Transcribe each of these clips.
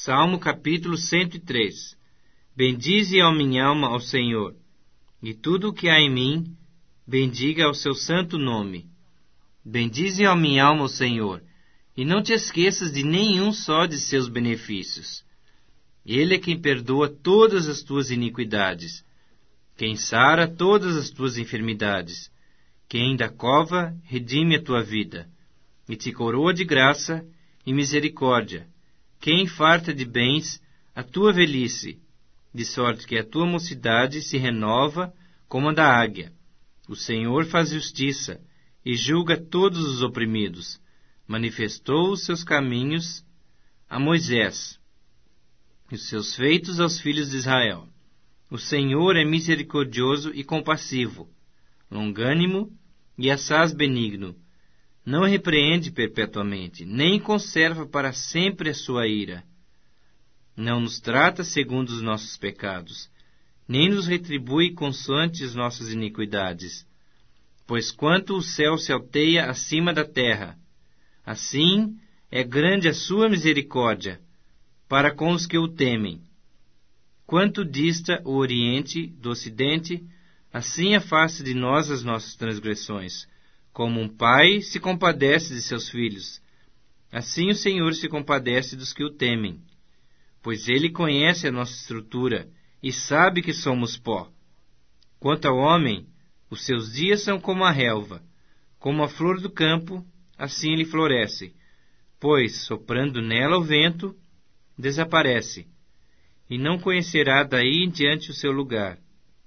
Salmo capítulo 103. Bendize, ó minha alma, ao Senhor, e tudo o que há em mim, bendiga ao seu santo nome. Bendize, ó minha alma, ao Senhor, e não te esqueças de nenhum só de seus benefícios. Ele é quem perdoa todas as tuas iniquidades, quem sara todas as tuas enfermidades, quem da cova redime a tua vida, e te coroa de graça e misericórdia, quem farta de bens a tua velhice, de sorte que a tua mocidade se renova como a da águia. O Senhor faz justiça e julga todos os oprimidos. Manifestou os seus caminhos a Moisés, e os seus feitos aos filhos de Israel. O Senhor é misericordioso e compassivo, longânimo e assaz benigno. Não repreende perpetuamente, nem conserva para sempre a sua ira. Não nos trata segundo os nossos pecados, nem nos retribui consoante as nossas iniquidades. Pois quanto o céu se alteia acima da terra, assim é grande a sua misericórdia para com os que o temem. Quanto dista o Oriente do Ocidente, assim afasta de nós as nossas transgressões. Como um pai se compadece de seus filhos, assim o Senhor se compadece dos que o temem. Pois Ele conhece a nossa estrutura e sabe que somos pó. Quanto ao homem, os seus dias são como a relva, como a flor do campo, assim ele floresce. Pois, soprando nela o vento, desaparece, e não conhecerá daí em diante o seu lugar.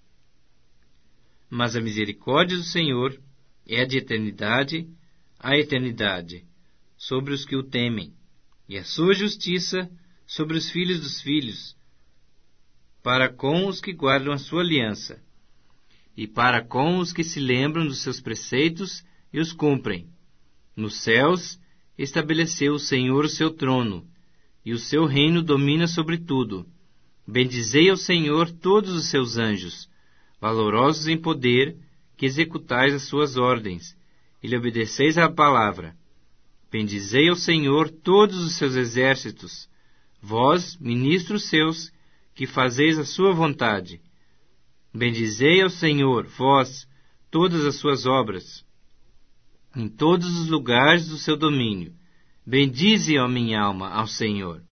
Mas a misericórdia do Senhor é de eternidade a eternidade, sobre os que o temem, e a sua justiça sobre os filhos dos filhos, para com os que guardam a sua aliança, e para com os que se lembram dos seus preceitos e os cumprem. Nos céus estabeleceu o Senhor o seu trono, e o seu reino domina sobre tudo. Bendizei ao Senhor todos os seus anjos, valorosos em poder, que executais as suas ordens, e lhe obedeceis à palavra. Bendizei ao Senhor todos os seus exércitos, vós, ministros seus, que fazeis a sua vontade. Bendizei ao Senhor, vós, todas as suas obras, em todos os lugares do seu domínio. Bendize, ó minha alma, ao Senhor.